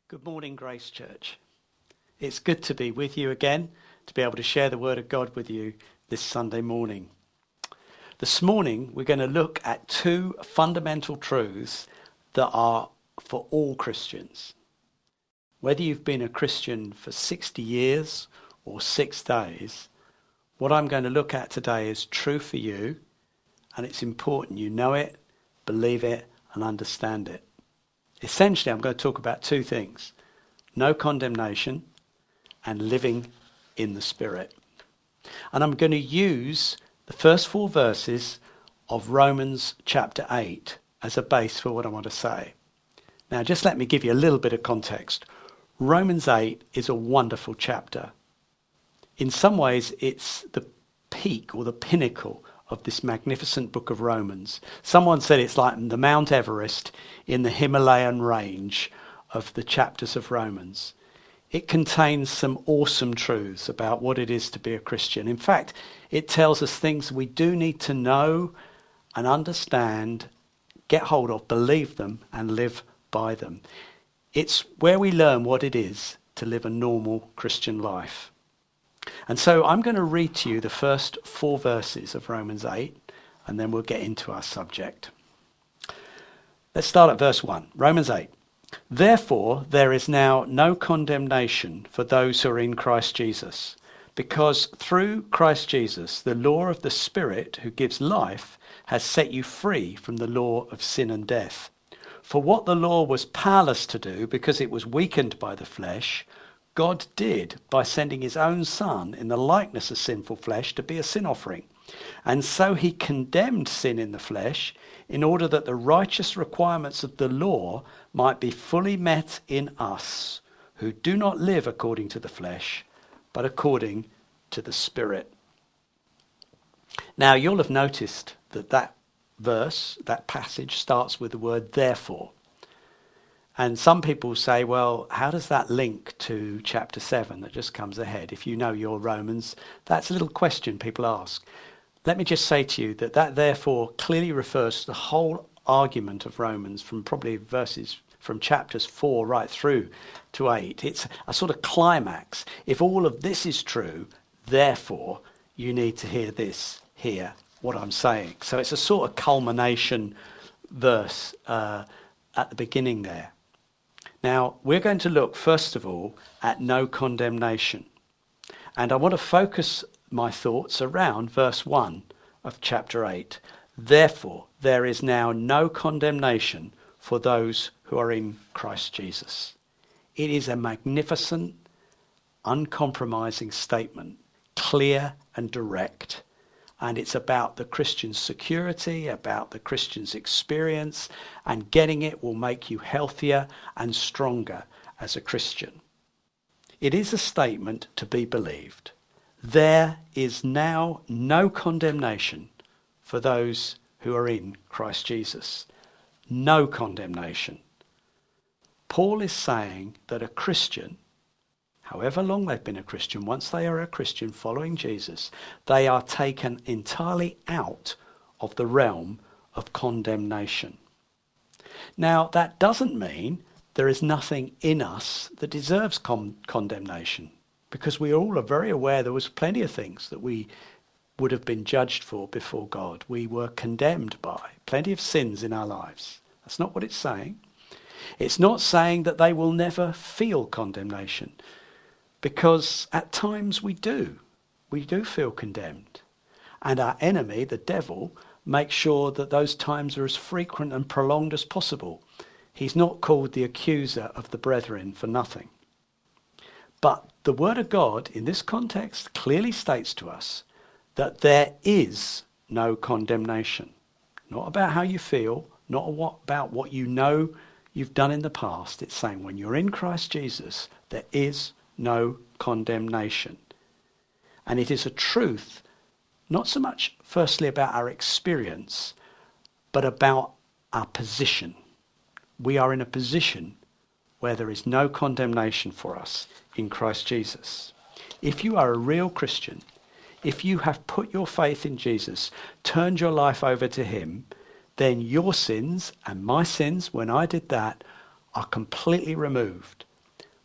Good morning, Grace Church. It's good to be with you again, to be able to share the Word of God with you this Sunday morning. This morning, we're going to look at two fundamental truths that are for all Christians. Whether you've been a Christian for 60 years or 6 days, what I'm going to look at today is true for you, and it's important you know it, believe it, and understand it. Essentially, I'm going to talk about two things: no condemnation and living in the Spirit. And I'm going to use the first 4 verses of Romans chapter 8 as a base for what I want to say. Now, just let me give you a little bit of context. Romans 8 is a wonderful chapter. In some ways, it's the peak or the pinnacle of this magnificent book of Romans. Someone said it's like the Mount Everest in the Himalayan range of the chapters of Romans. It contains some awesome truths about what it is to be a Christian. In fact, it tells us things we do need to know and understand, get hold of, believe them, and live by them. It's where we learn what it is to live a normal Christian life. And so I'm going to read to you the first 4 verses of Romans 8, and then we'll get into our subject. Let's start at verse 1. Romans 8. Therefore, there is now no condemnation for those who are in Christ Jesus, because through Christ Jesus, the law of the Spirit who gives life has set you free from the law of sin and death. For what the law was powerless to do because it was weakened by the flesh, God did by sending his own Son in the likeness of sinful flesh to be a sin offering. And so he condemned sin in the flesh in order that the righteous requirements of the law might be fully met in us, who do not live according to the flesh, but according to the Spirit. Now, you'll have noticed that verse, that passage, starts with the word therefore. And some people say, well, how does that link to chapter 7 that just comes ahead? If you know your Romans, that's a little question people ask. Let me just say to you that therefore clearly refers to the whole argument of Romans from probably verses from chapters 4 right through to 8. It's a sort of climax. If all of this is true, therefore you need to hear what I'm saying. So it's a sort of culmination verse at the beginning there. Now, we're going to look, first of all, at no condemnation. And I want to focus my thoughts around verse 1 of chapter 8. Therefore, there is now no condemnation for those who are in Christ Jesus. It is a magnificent, uncompromising statement, clear and direct. And it's about the Christian's security, about the Christian's experience, and getting it will make you healthier and stronger as a Christian. It is a statement to be believed. There is now no condemnation for those who are in Christ Jesus. No condemnation. Paul is saying that a Christian, however long they've been a Christian, once they are a Christian following Jesus, they are taken entirely out of the realm of condemnation. Now, that doesn't mean there is nothing in us that deserves condemnation, because we all are very aware there was plenty of things that we would have been judged for before God. We were condemned by plenty of sins in our lives. That's not what it's saying. It's not saying that they will never feel condemnation, because at times we do feel condemned. And our enemy, the devil, makes sure that those times are as frequent and prolonged as possible. He's not called the accuser of the brethren for nothing. But the Word of God in this context clearly states to us that there is no condemnation. Not about how you feel, not about what you know you've done in the past. It's saying when you're in Christ Jesus, there is no condemnation. And it is a truth, not so much firstly about our experience, but about our position. We are in a position where there is no condemnation for us in Christ Jesus. If you are a real Christian, if you have put your faith in Jesus, turned your life over to him, then your sins and my sins, when I did that, are completely removed.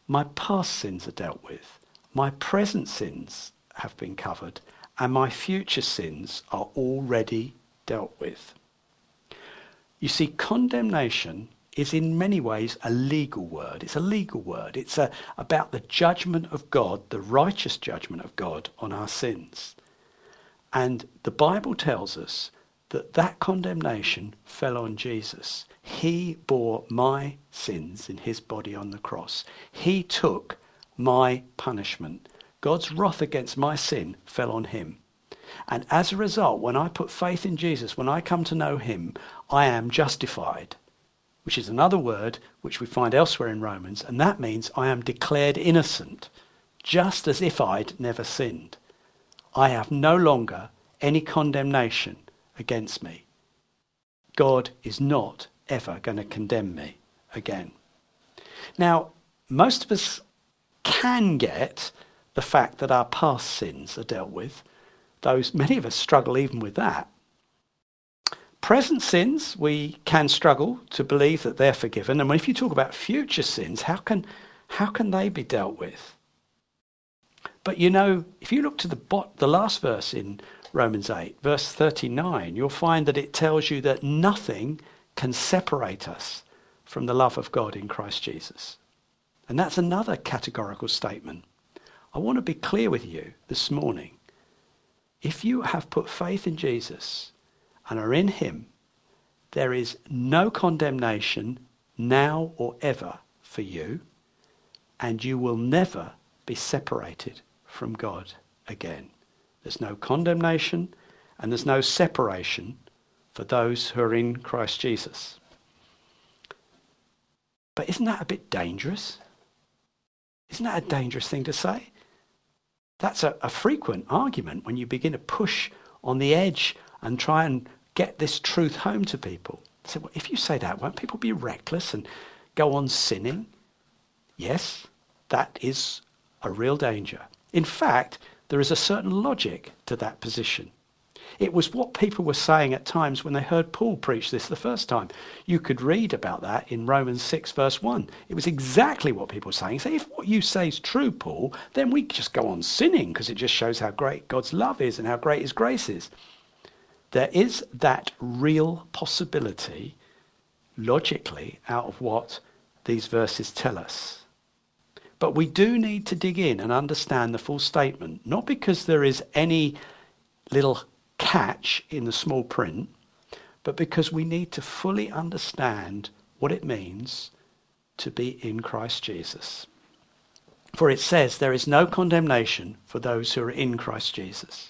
My past sins are dealt with. My present sins have been covered. And my future sins are already dealt with. You see, condemnation is in many ways a legal word. It's a legal word. It's about the judgment of God, the righteous judgment of God on our sins. And the Bible tells us that that condemnation fell on Jesus. He bore my sins in his body on the cross. He took my punishment. God's wrath against my sin fell on him. And as a result, when I put faith in Jesus, when I come to know him, I am justified, which is another word which we find elsewhere in Romans, and that means I am declared innocent, just as if I'd never sinned. I have no longer any condemnation against me. God is not ever going to condemn me again. Now, most of us can get the fact that our past sins are dealt with. Many of us struggle even with that. Present sins, we can struggle to believe that they're forgiven. And if you talk about future sins, how can they be dealt with? But you know, if you look to the last verse in Romans 8, verse 39, you'll find that it tells you that nothing can separate us from the love of God in Christ Jesus. And that's another categorical statement. I want to be clear with you this morning. If you have put faith in Jesus and are in him, there is no condemnation now or ever for you, and you will never be separated from God again. There's no condemnation and there's no separation for those who are in Christ Jesus. But isn't that a bit dangerous? Isn't that a dangerous thing to say? That's a frequent argument when you begin to push on the edge and try and get this truth home to people. So well, if you say that, won't people be reckless and go on sinning? Yes, that is a real danger. In fact, there is a certain logic to that position. It was what people were saying at times when they heard Paul preach this the first time. You could read about that in Romans 6 verse 1. It was exactly what people were saying. So if what you say is true, Paul, then we just go on sinning because it just shows how great God's love is and how great his grace is. There is that real possibility, logically, out of what these verses tell us. But we do need to dig in and understand the full statement, not because there is any little catch in the small print, but because we need to fully understand what it means to be in Christ Jesus. For it says there is no condemnation for those who are in Christ Jesus.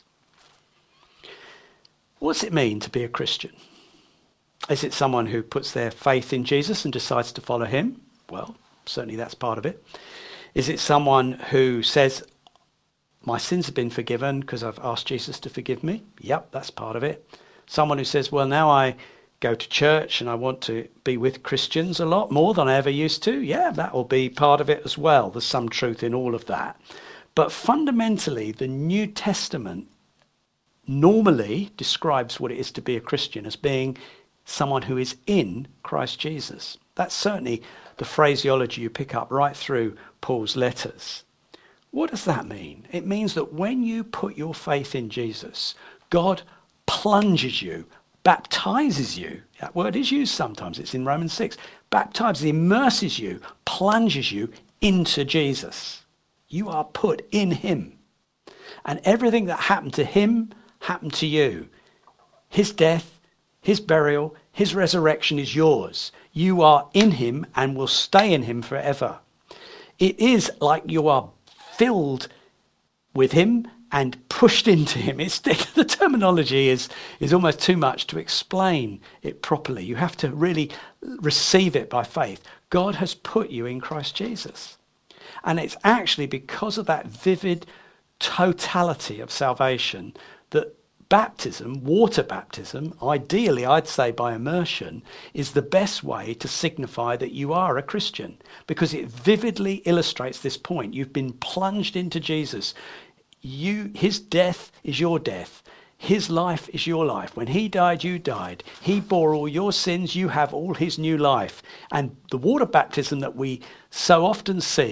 What's it mean to be a Christian? Is it someone who puts their faith in Jesus and decides to follow him? Well, certainly that's part of it. Is it someone who says, my sins have been forgiven because I've asked Jesus to forgive me? Yep, that's part of it. Someone who says, well, now I go to church and I want to be with Christians a lot more than I ever used to. Yeah, that will be part of it as well. There's some truth in all of that. But fundamentally, the New Testament normally describes what it is to be a Christian as being someone who is in Christ Jesus. That's certainly the phraseology you pick up right through Paul's letters. What does that mean? It means that when you put your faith in Jesus, God plunges you, baptizes you. That word is used sometimes. It's in Romans 6. Baptizes, immerses you, plunges you into Jesus. You are put in him. And everything that happened to him happened to you. His death, his burial, his resurrection is yours. You are in him and will stay in him forever. It is like you are filled with him and pushed into him. The terminology is almost too much to explain it properly. You have to really receive it by faith. God has put you in Christ Jesus. And it's actually because of that vivid totality of salvation that baptism, water baptism, ideally I'd say by immersion, is the best way to signify that you are a Christian, because it vividly illustrates this point. You've been plunged into Jesus. His death is your death. His life is your life. When he died, you died. He bore all your sins. You have all his new life. And the water baptism that we so often see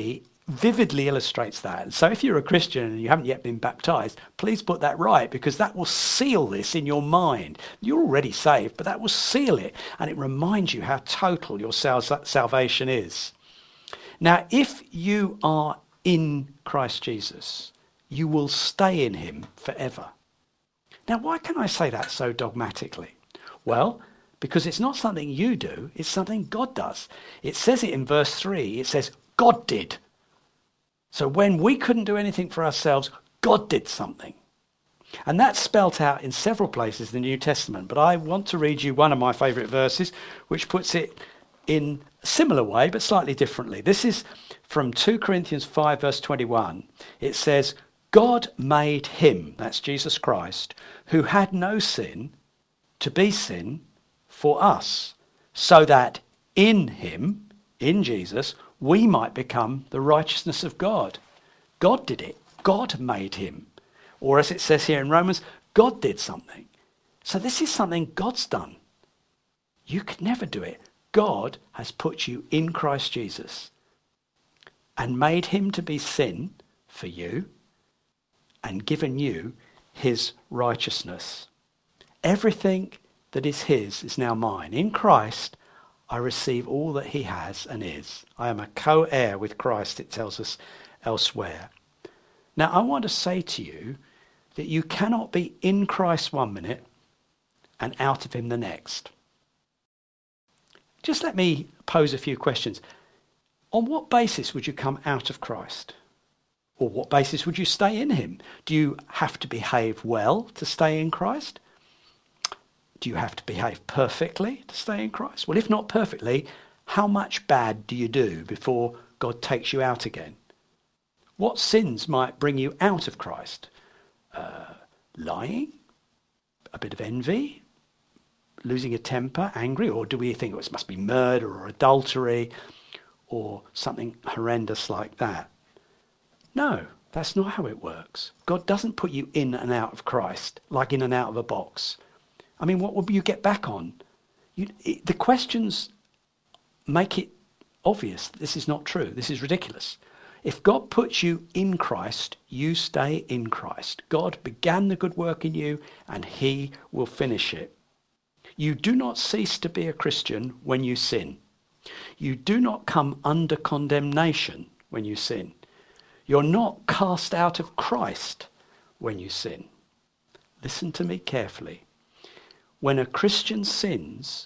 vividly illustrates that. And so if you're a Christian and you haven't yet been baptized, please put that right, because that will seal this in your mind. You're already saved, but that will seal it, and it reminds you how total your salvation is. Now, if you are in Christ Jesus, you will stay in him forever. Now, why can I say that so dogmatically? Well, because it's not something you do, it's something God does. It says it in verse 3, it says, God did. So when we couldn't do anything for ourselves, God did something. And that's spelt out in several places in the New Testament. But I want to read you one of my favourite verses, which puts it in a similar way, but slightly differently. This is from 2 Corinthians 5, verse 21. It says, God made him, that's Jesus Christ, who had no sin, to be sin for us, so that in him, in Jesus, we might become the righteousness of God. God did it. God made him. Or as it says here in Romans, God did something. So this is something God's done. You could never do it. God has put you in Christ Jesus and made him to be sin for you and given you his righteousness. Everything that is his is now mine. In Christ, I receive all that he has and is. I am a co-heir with Christ, it tells us elsewhere. Now, I want to say to you that you cannot be in Christ 1 minute and out of him the next. Just let me pose a few questions. On what basis would you come out of Christ? Or what basis would you stay in him? Do you have to behave well to stay in Christ? Do you have to behave perfectly to stay in Christ? Well, if not perfectly, how much bad do you do before God takes you out again? What sins might bring you out of Christ? Lying? A bit of envy? Losing a temper? Angry? Or do we think it must be murder or adultery or something horrendous like that? No, that's not how it works. God doesn't put you in and out of Christ like in and out of a box. I mean, what will you get back on? The questions make it obvious this is not true. This is ridiculous. If God puts you in Christ, you stay in Christ. God began the good work in you and he will finish it. You do not cease to be a Christian when you sin. You do not come under condemnation when you sin. You're not cast out of Christ when you sin. Listen to me carefully. When a Christian sins,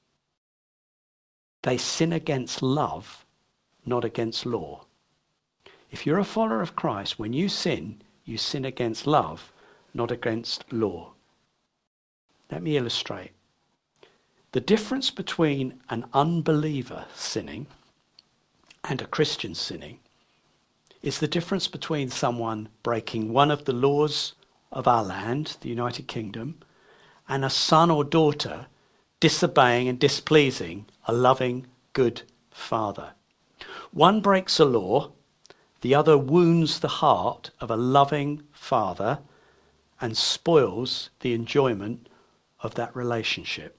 they sin against love, not against law. If you're a follower of Christ, when you sin against love, not against law. Let me illustrate. The difference between an unbeliever sinning and a Christian sinning is the difference between someone breaking one of the laws of our land, the United Kingdom, and a son or daughter disobeying and displeasing a loving, good father. One breaks a law, the other wounds the heart of a loving father and spoils the enjoyment of that relationship.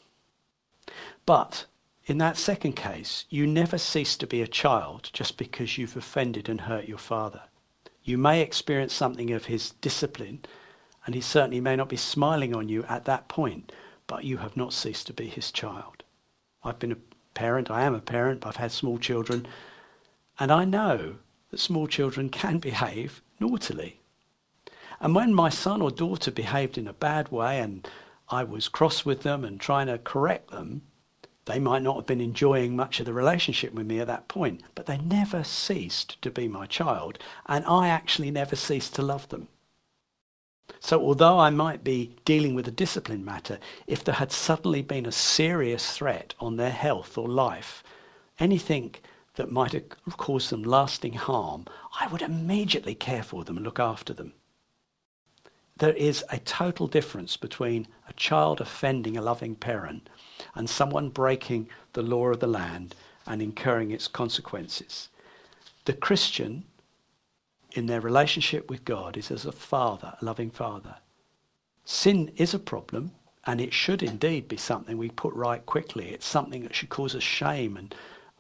But in that second case, you never cease to be a child just because you've offended and hurt your father. You may experience something of his discipline, and he certainly may not be smiling on you at that point, but you have not ceased to be his child. I've been a parent, I am a parent, but I've had small children, and I know that small children can behave naughtily. And when my son or daughter behaved in a bad way and I was cross with them and trying to correct them, they might not have been enjoying much of the relationship with me at that point, but they never ceased to be my child, and I actually never ceased to love them. So although I might be dealing with a discipline matter, if there had suddenly been a serious threat on their health or life, anything that might have caused them lasting harm, I would immediately care for them and look after them. There is a total difference between a child offending a loving parent and someone breaking the law of the land and incurring its consequences. The Christian, in their relationship with God, is as a father, a loving father. Sin is a problem, and it should indeed be something we put right quickly. It's something that should cause us shame and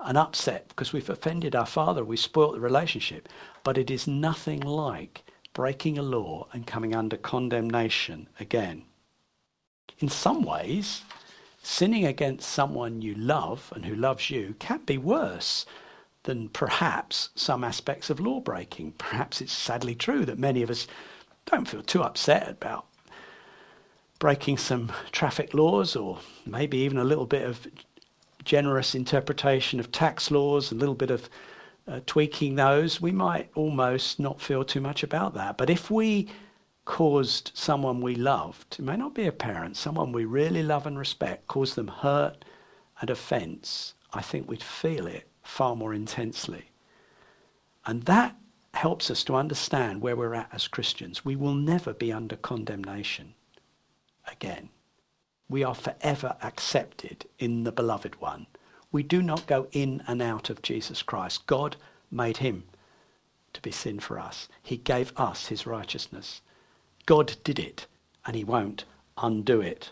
and upset because we've offended our Father, we spoilt the relationship. But it is nothing like breaking a law and coming under condemnation again. In some ways, sinning against someone you love and who loves you can be worse than perhaps some aspects of law breaking. Perhaps it's sadly true that many of us don't feel too upset about breaking some traffic laws, or maybe even a little bit of generous interpretation of tax laws, a little bit of tweaking those. We might almost not feel too much about that. But if we caused someone we loved, it may not be a parent, someone we really love and respect, caused them hurt and offence, I think we'd feel it far more intensely. And that helps us to understand where we're at as Christians. We will never be under condemnation again. We are forever accepted in the beloved one. We do not go in and out of Jesus Christ. God made him to be sin for us. He gave us his righteousness. God did it, and he won't undo it.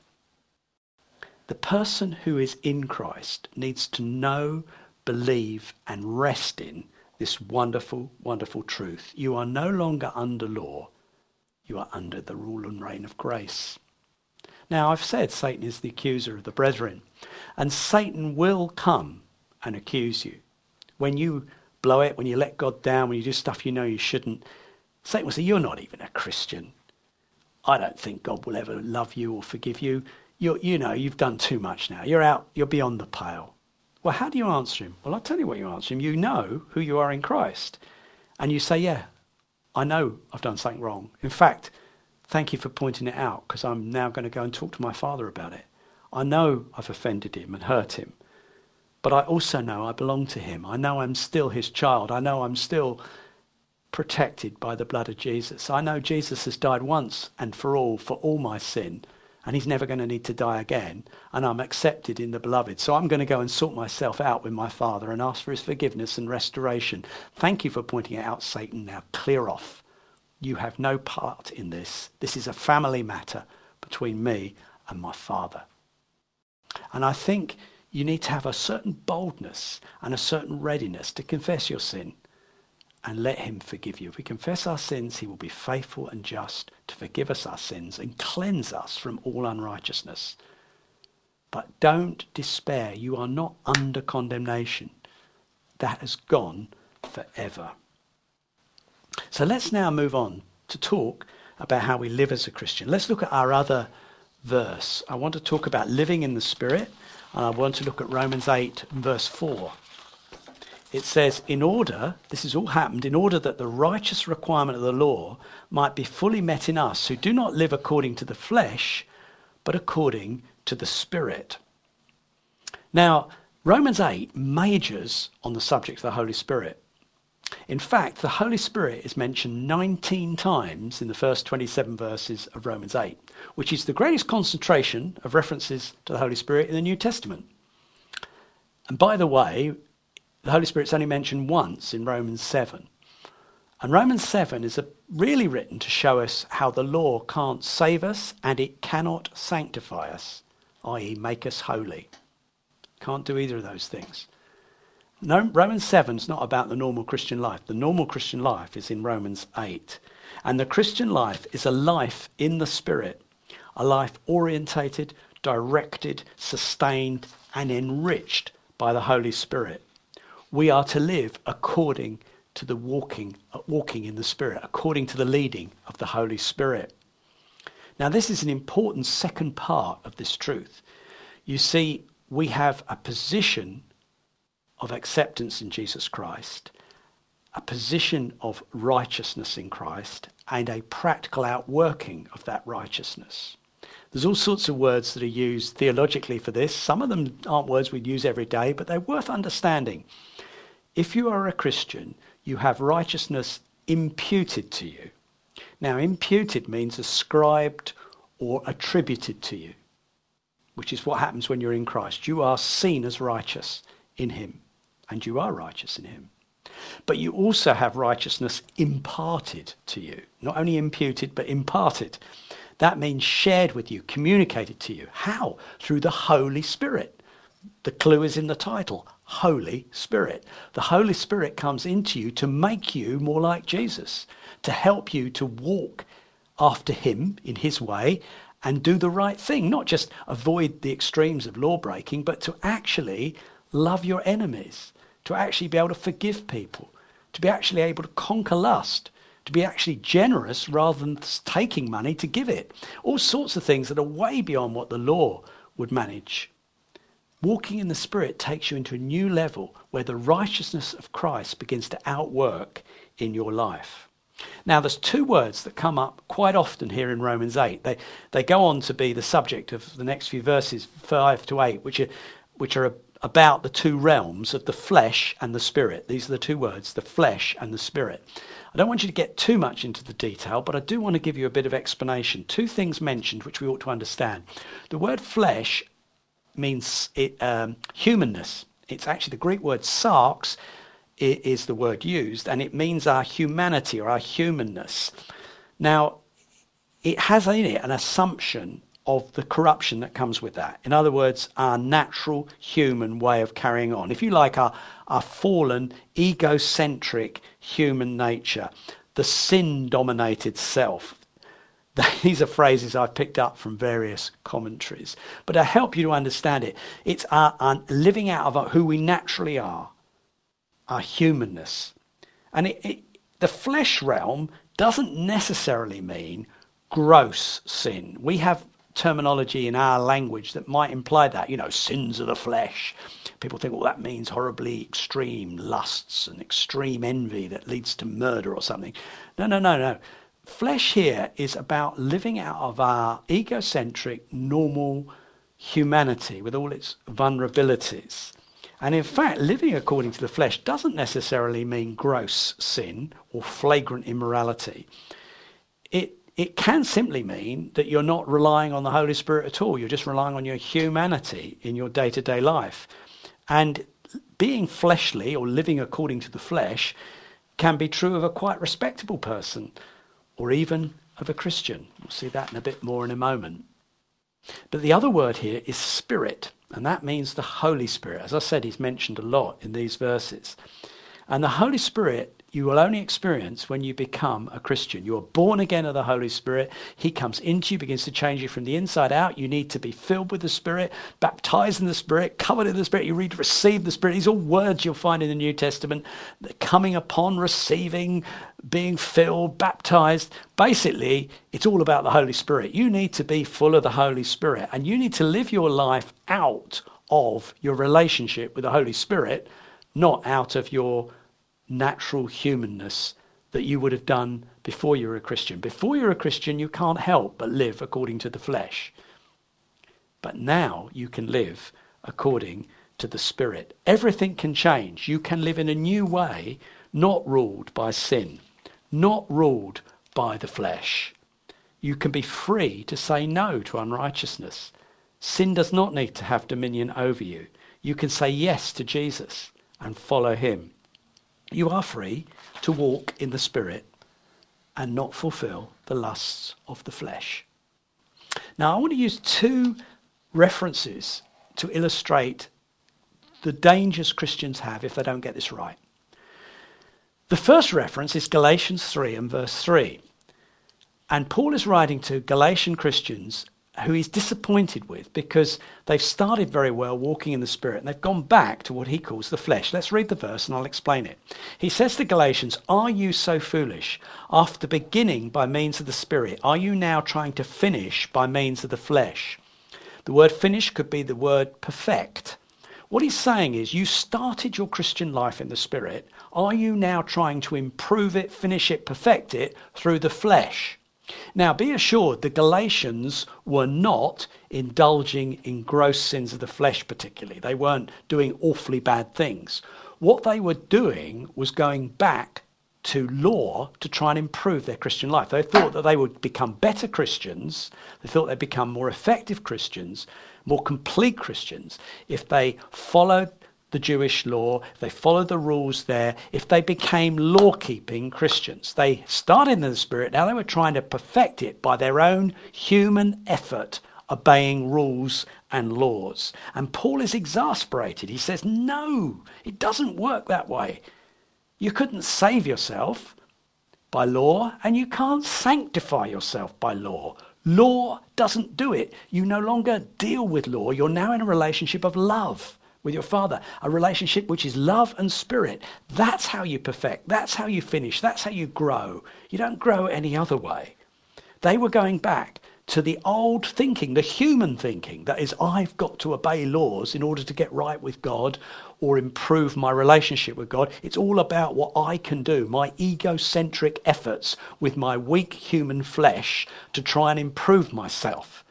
The person who is in Christ needs to know, believe, and rest in this wonderful, wonderful truth. You are no longer under law. You are under the rule and reign of grace. Now, I've said Satan is the accuser of the brethren, and Satan will come and accuse you. When you blow it, when you let God down, when you do stuff you know you shouldn't, Satan will say, you're not even a Christian. I don't think God will ever love you or forgive you. You've done too much now. You're out, you're beyond the pale. Well, how do you answer him? Well, I'll tell you what you answer him. You know who you are in Christ. And you say, yeah, I know I've done something wrong. In fact, thank you for pointing it out, because I'm now going to go and talk to my Father about it. I know I've offended him and hurt him, but I also know I belong to him. I know I'm still his child. I know I'm still protected by the blood of Jesus. I know Jesus has died once and for all my sin, and he's never going to need to die again, and I'm accepted in the beloved. So I'm going to go and sort myself out with my Father and ask for his forgiveness and restoration. Thank you for pointing it out, Satan. Now clear off. You have no part in this. This is a family matter between me and my Father. And I think you need to have a certain boldness and a certain readiness to confess your sin and let him forgive you. If we confess our sins, he will be faithful and just to forgive us our sins and cleanse us from all unrighteousness. But don't despair. You are not under condemnation. That has gone forever. So let's now move on to talk about how we live as a Christian. Let's look at our other verse. I want to talk about living in the Spirit, and I want to look at Romans 8, verse 4. It says, this has all happened in order that the righteous requirement of the law might be fully met in us who do not live according to the flesh, but according to the Spirit. Now, Romans 8 majors on the subject of the Holy Spirit. In fact, the Holy Spirit is mentioned 19 times in the first 27 verses of Romans 8, which is the greatest concentration of references to the Holy Spirit in the New Testament. And by the way, the Holy Spirit's only mentioned once in Romans 7. And Romans 7 is really written to show us how the law can't save us and it cannot sanctify us, i.e. make us holy. Can't do either of those things. No, Romans 7 is not about the normal Christian life. The normal Christian life is in Romans 8. And the Christian life is a life in the Spirit, a life orientated, directed, sustained, and enriched by the Holy Spirit. We are to live according to the walking in the Spirit, according to the leading of the Holy Spirit. Now, this is an important second part of this truth. You see, we have a position of acceptance in Jesus Christ, a position of righteousness in Christ, and a practical outworking of that righteousness. There's all sorts of words that are used theologically for this. Some of them aren't words we'd use every day, but they're worth understanding. If you are a Christian, you have righteousness imputed to you. Now, imputed means ascribed or attributed to you, which is what happens when you're in Christ. You are seen as righteous in him, and you are righteous in him. But you also have righteousness imparted to you. Not only imputed, but imparted. That means shared with you, communicated to you. How? Through the Holy Spirit. The clue is in the title, Holy Spirit. The Holy Spirit comes into you to make you more like Jesus, to help you to walk after him in his way and do the right thing, not just avoid the extremes of law breaking, but to actually love your enemies, to actually be able to forgive people, to be actually able to conquer lust, to be actually generous rather than taking money to give it. All sorts of things that are way beyond what the law would manage. Walking in the Spirit takes you into a new level where the righteousness of Christ begins to outwork in your life. Now, there's two words that come up quite often here in Romans 8. They go on to be the subject of the next few verses, 5 to 8, which are about the two realms of the flesh and the spirit. These are the two words, the flesh and the spirit. I don't want you to get too much into the detail, but I do want to give you a bit of explanation. Two things mentioned which we ought to understand. The word flesh means humanness. It's actually the Greek word sarx is the word used, and it means our humanity or our humanness. Now, it has in it an assumption of the corruption that comes with that. In other words, our natural human way of carrying on. If you like, our fallen, egocentric human nature, the sin-dominated self. These are phrases I've picked up from various commentaries. But to help you to understand it, it's our living out of who we naturally are, our humanness. And the flesh realm doesn't necessarily mean gross sin. We have terminology in our language that might imply that, sins of the flesh. People think, well, that means horribly extreme lusts and extreme envy that leads to murder or something. No. Flesh here is about living out of our egocentric, normal humanity with all its vulnerabilities. And in fact, living according to the flesh doesn't necessarily mean gross sin or flagrant immorality. It can simply mean that you're not relying on the Holy Spirit at all. You're just relying on your humanity in your day-to-day life. And being fleshly or living according to the flesh can be true of a quite respectable person or even of a Christian. We'll see that in a bit more in a moment. But the other word here is spirit, and that means the Holy Spirit. As I said, he's mentioned a lot in these verses. And the Holy Spirit you will only experience when you become a Christian. You are born again of the Holy Spirit. He comes into you, begins to change you from the inside out. You need to be filled with the Spirit, baptized in the Spirit, covered in the Spirit. You read, receive the Spirit. These are all words you'll find in the New Testament. Coming upon, receiving, being filled, baptized. Basically, it's all about the Holy Spirit. You need to be full of the Holy Spirit, and you need to live your life out of your relationship with the Holy Spirit, not out of your natural humanness that you would have done before you were a Christian. Before you're a Christian, you can't help but live according to the flesh. But now you can live according to the Spirit. Everything can change. You can live in a new way, not ruled by sin, not ruled by the flesh. You can be free to say no to unrighteousness. Sin does not need to have dominion over you. You can say yes to Jesus and follow him. You are free to walk in the Spirit and not fulfill the lusts of the flesh. Now, I want to use two references to illustrate the dangers Christians have if they don't get this right. The first reference is Galatians 3 and verse 3. And Paul is writing to Galatian Christians who he's disappointed with because they've started very well walking in the Spirit and they've gone back to what he calls the flesh. Let's read the verse and I'll explain it. He says to Galatians, "Are you so foolish? After beginning by means of the Spirit, are you now trying to finish by means of the flesh?" The word finish could be the word perfect. What he's saying is, you started your Christian life in the Spirit. Are you now trying to improve it, finish it, perfect it through the flesh? Now, be assured the Galatians were not indulging in gross sins of the flesh particularly. They weren't doing awfully bad things. What they were doing was going back to law to try and improve their Christian life. They thought that they would become better Christians. They thought they'd become more effective Christians, more complete Christians, if they followed the Jewish law, if they followed the rules there, if they became law-keeping Christians. They started in the Spirit, now they were trying to perfect it by their own human effort obeying rules and laws. And Paul is exasperated. He says, no, it doesn't work that way. You couldn't save yourself by law, and you can't sanctify yourself by law. Law doesn't do it. You no longer deal with law. You're now in a relationship of love with your Father, a relationship which is love and spirit. That's how you perfect. That's how you finish. That's how you grow. You don't grow any other way. They were going back to the old thinking, the human thinking, that is, I've got to obey laws in order to get right with God or improve my relationship with God. It's all about what I can do, my egocentric efforts with my weak human flesh to try and improve myself.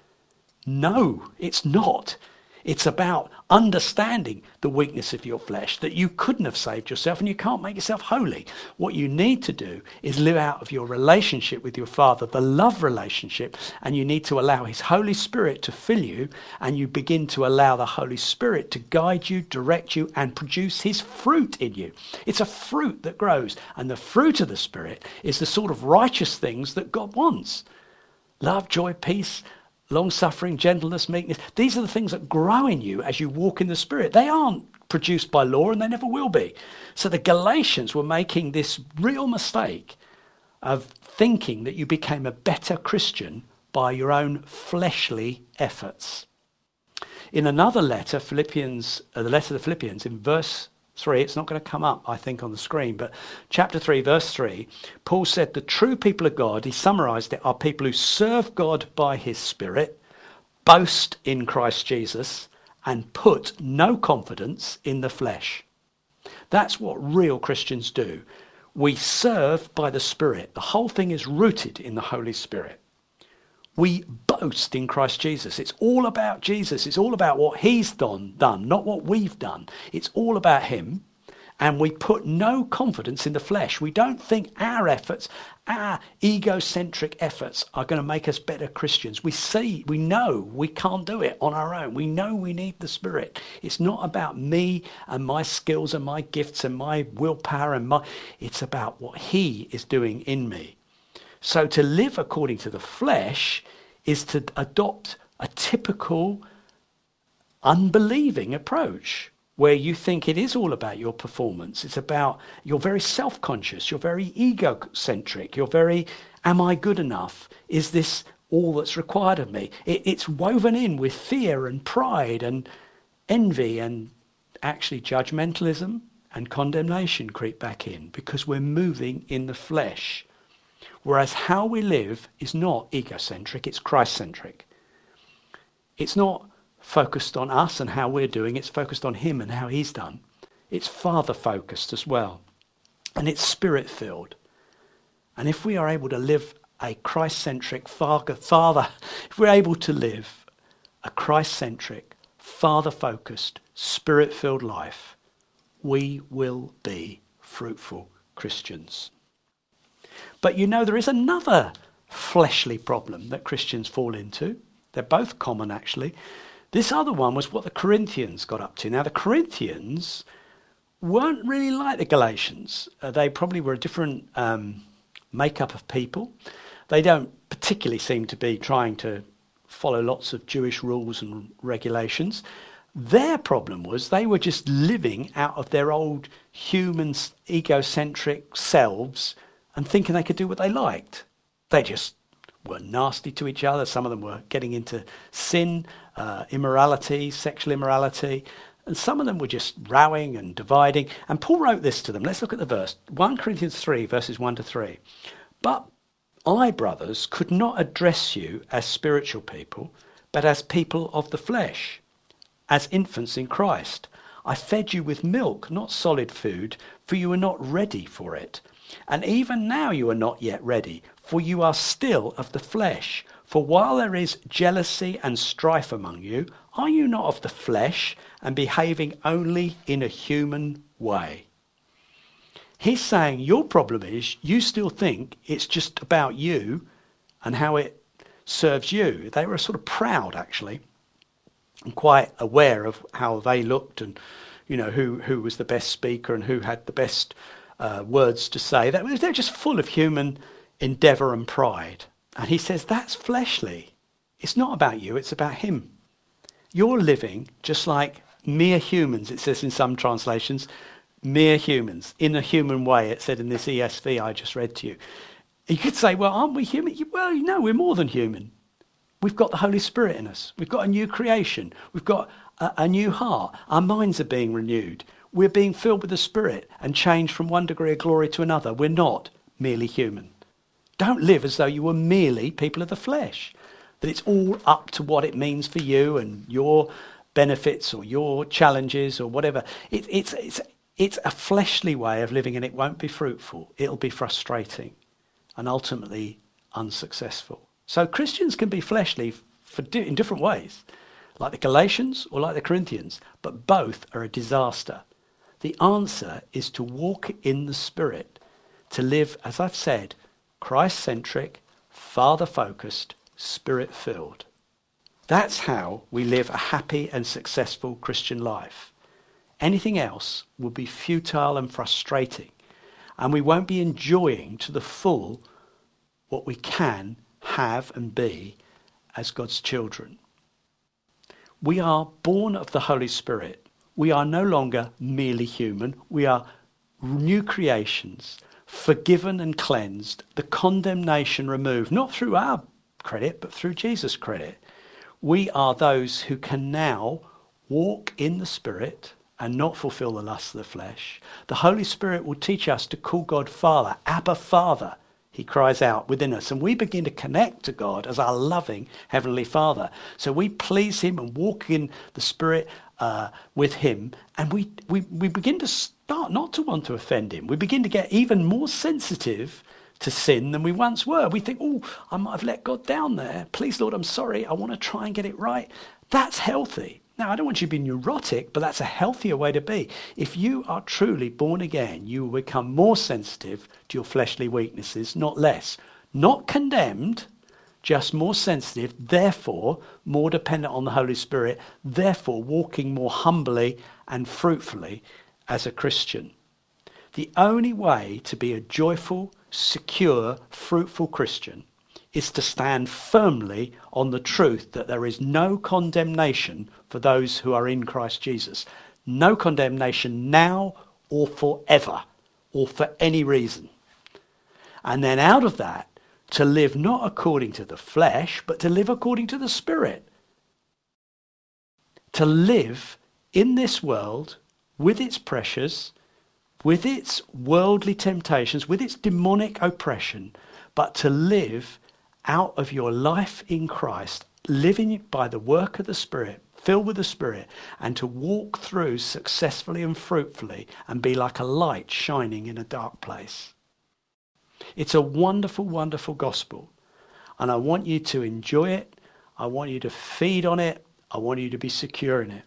No, it's not. It's about understanding the weakness of your flesh, that you couldn't have saved yourself and you can't make yourself holy. What you need to do is live out of your relationship with your Father, the love relationship, and you need to allow his Holy Spirit to fill you, and you begin to allow the Holy Spirit to guide you, direct you, and produce his fruit in you. It's a fruit that grows, and the fruit of the Spirit is the sort of righteous things that God wants. Love, joy, peace, long-suffering, gentleness, meekness. These are the things that grow in you as you walk in the Spirit. They aren't produced by law, and they never will be. So the Galatians were making this real mistake of thinking that you became a better Christian by your own fleshly efforts. In another letter, the letter to the Philippians, in verse 3, it's not going to come up, I think, on the screen, but chapter 3, verse 3, Paul said the true people of God, he summarized it, are people who serve God by his Spirit, boast in Christ Jesus, and put no confidence in the flesh. That's what real Christians do. We serve by the Spirit. The whole thing is rooted in the Holy Spirit. We boast in Christ Jesus. It's all about Jesus. It's all about what he's done, not what we've done. It's all about him. And we put no confidence in the flesh. We don't think our efforts, our egocentric efforts, are going to make us better Christians. We know we can't do it on our own. We know we need the Spirit. It's not about me and my skills and my gifts and my willpower it's about what he is doing in me. So to live according to the flesh is to adopt a typical unbelieving approach where you think it is all about your performance. It's about, you're very self-conscious, you're very egocentric, you're very, am I good enough? Is this all that's required of me? It's woven in with fear and pride and envy, and actually judgmentalism and condemnation creep back in because we're moving in the flesh. Whereas how we live is not egocentric, it's Christ-centric. It's not focused on us and how we're doing, it's focused on him and how he's done. It's Father-focused as well. And it's Spirit-filled. And if we are able to live a Christ-centric, if we're able to live a Christ-centric, Father-focused, Spirit-filled life, we will be fruitful Christians. But there is another fleshly problem that Christians fall into. They're both common, actually. This other one was what the Corinthians got up to. Now, the Corinthians weren't really like the Galatians. They probably were a different makeup of people. They don't particularly seem to be trying to follow lots of Jewish rules and regulations. Their problem was they were just living out of their old human, egocentric selves and thinking they could do what they liked. They just were nasty to each other. Some of them were getting into sin, immorality, sexual immorality. And some of them were just rowing and dividing. And Paul wrote this to them. Let's look at the verse. 1 Corinthians 3, verses 1 to 3. But I, brothers, could not address you as spiritual people, but as people of the flesh, as infants in Christ. I fed you with milk, not solid food, for you were not ready for it. And even now you are not yet ready, for you are still of the flesh. For while there is jealousy and strife among you, are you not of the flesh and behaving only in a human way? He's saying your problem is you still think it's just about you and how it serves you. They were sort of proud, actually, and quite aware of how they looked and, who was the best speaker and who had the best words to say. They're just full of human endeavour and pride. And he says that's fleshly. It's not about you, it's about him. You're living just like mere humans, it says in some translations, mere humans, in a human way, it said in this ESV I just read to you. You could say, well, aren't we human? Well, no, we're more than human. We've got the Holy Spirit in us. We've got a new creation. We've got a new heart. Our minds are being renewed. We're being filled with the Spirit and changed from one degree of glory to another. We're not merely human. Don't live as though you were merely people of the flesh, that it's all up to what it means for you and your benefits or your challenges or whatever. It's a fleshly way of living, and it won't be fruitful. It'll be frustrating and ultimately unsuccessful. So Christians can be fleshly in different ways, like the Galatians or like the Corinthians, but both are a disaster. The answer is to walk in the Spirit, to live, as I've said, Christ-centric, Father-focused, Spirit-filled. That's how we live a happy and successful Christian life. Anything else will be futile and frustrating, and we won't be enjoying to the full what we can have and be as God's children. We are born of the Holy Spirit. We are no longer merely human. We are new creations, forgiven and cleansed, the condemnation removed, not through our credit, but through Jesus' credit. We are those who can now walk in the Spirit and not fulfill the lusts of the flesh. The Holy Spirit will teach us to call God Father, Abba Father. He cries out within us, and we begin to connect to God as our loving Heavenly Father. So we please him and walk in the Spirit with him, and we begin to start not to want to offend him. We begin to get even more sensitive to sin than we once were. We think, oh, I might have let God down there. Please, Lord, I'm sorry. I want to try and get it right. That's healthy. Now, I don't want you to be neurotic, but that's a healthier way to be. If you are truly born again, you will become more sensitive to your fleshly weaknesses, not less. Not condemned, just more sensitive, therefore more dependent on the Holy Spirit, therefore walking more humbly and fruitfully as a Christian. The only way to be a joyful, secure, fruitful Christian is to stand firmly on the truth that there is no condemnation for those who are in Christ Jesus. No condemnation now or forever or for any reason. And then out of that, to live not according to the flesh, but to live according to the Spirit. To live in this world with its pressures, with its worldly temptations, with its demonic oppression, but to live out of your life in Christ, living by the work of the Spirit, filled with the Spirit, and to walk through successfully and fruitfully and be like a light shining in a dark place. It's a wonderful, wonderful gospel, and I want you to enjoy it. I want you to feed on it. I want you to be secure in it.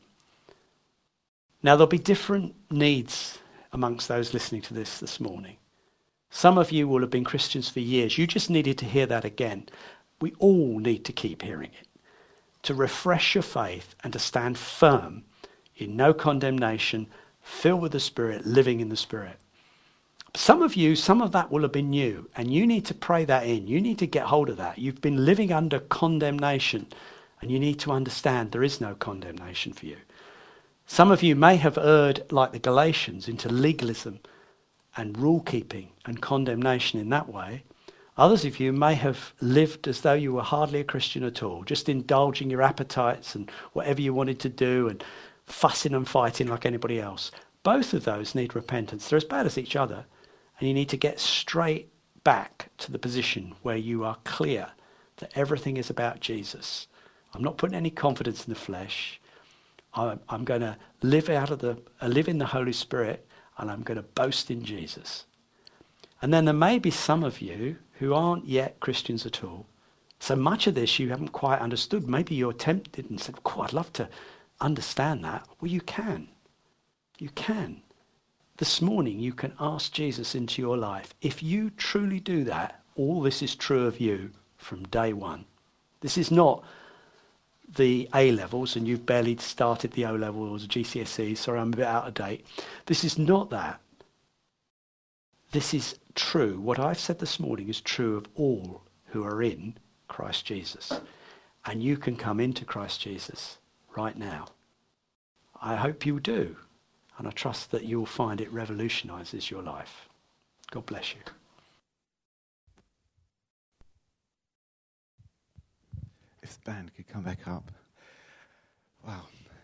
Now, there'll be different needs amongst those listening to this morning. Some of you will have been Christians for years. You just needed to hear that again. We all need to keep hearing it, to refresh your faith and to stand firm in no condemnation, filled with the Spirit, living in the Spirit. Some of you, some of that will have been new, and you need to pray that in. You need to get hold of that. You've been living under condemnation, and you need to understand there is no condemnation for you. Some of you may have erred, like the Galatians, into legalism and rule-keeping and condemnation in that way. Others of you may have lived as though you were hardly a Christian at all, just indulging your appetites and whatever you wanted to do and fussing and fighting like anybody else. Both of those need repentance. They're as bad as each other, and you need to get straight back to the position where you are clear that everything is about Jesus. I'm not putting any confidence in the flesh. I'm going to live in the Holy Spirit, and I'm going to boast in Jesus. And then there may be some of you who aren't yet Christians at all. So much of this you haven't quite understood. Maybe you're tempted and said, I'd love to understand that. Well, you can. You can. This morning you can ask Jesus into your life. If you truly do that, all this is true of you from day one. This is not the A-levels and you've barely started the O-levels or GCSE. Sorry, I'm a bit out of date. This is not that. This is true. What I've said this morning is true of all who are in Christ Jesus. And you can come into Christ Jesus right now. I hope you do. And I trust that you'll find it revolutionises your life. God bless you. If the band could come back up. Wow.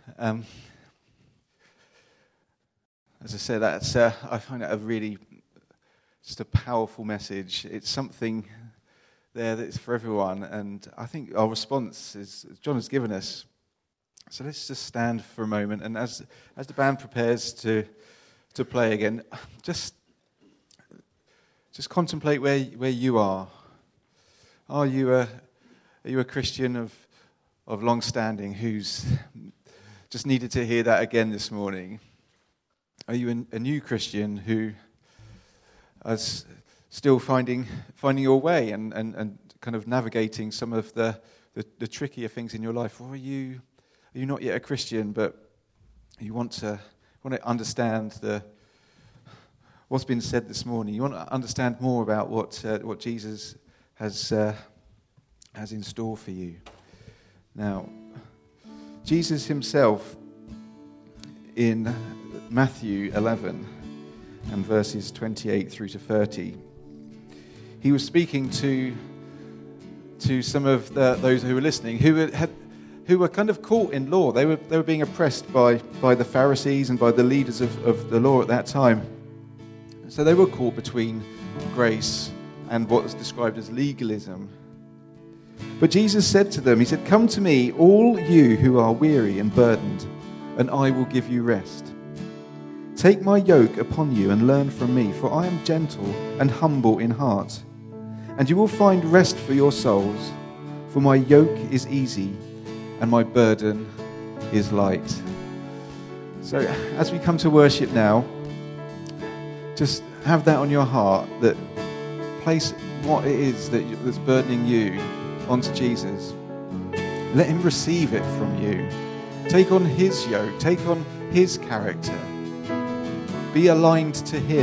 As I said, that's I find it a really just a powerful message. It's something there that's for everyone, and I think our response is, as John has given us. So let's just stand for a moment, and as the band prepares to play again, just contemplate where you are. Are you a Christian of long standing who's just needed to hear that again this morning? Are you a new Christian who is still finding your way and kind of navigating some of the trickier things in your life? Or are you not yet a Christian, but you want to understand what's been said this morning? You want to understand more about what Jesus has in store for you. Now, Jesus himself in Matthew 11 and verses 28 through to 30, he was speaking to some of those who were listening, who were kind of caught in law. They were being oppressed by the Pharisees and by the leaders of the law at that time. So they were caught between grace and what was described as legalism. But Jesus said to them, he said, "Come to me, all you who are weary and burdened, and I will give you rest. Take my yoke upon you and learn from me, for I am gentle and humble in heart, and you will find rest for your souls, for my yoke is easy and my burden is light." So as we come to worship now, just have that on your heart, that place what it is that's burdening you onto Jesus. Let him receive it from you. Take on his yoke, take on his character. Be aligned to him.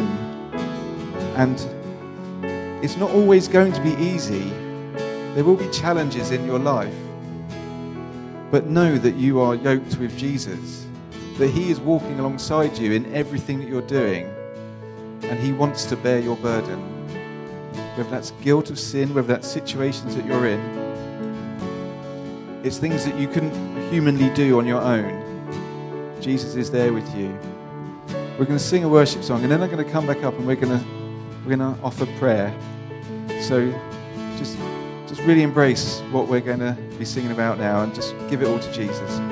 And it's not always going to be easy. There will be challenges in your life. But know that you are yoked with Jesus, that he is walking alongside you in everything that you're doing, and he wants to bear your burden. Whether that's guilt of sin, whether that's situations that you're in, it's things that you couldn't humanly do on your own. Jesus is there with you. We're going to sing a worship song, and then I'm going to come back up and we're going to offer prayer. So just really embrace what we're going to be singing about now, and just give it all to Jesus.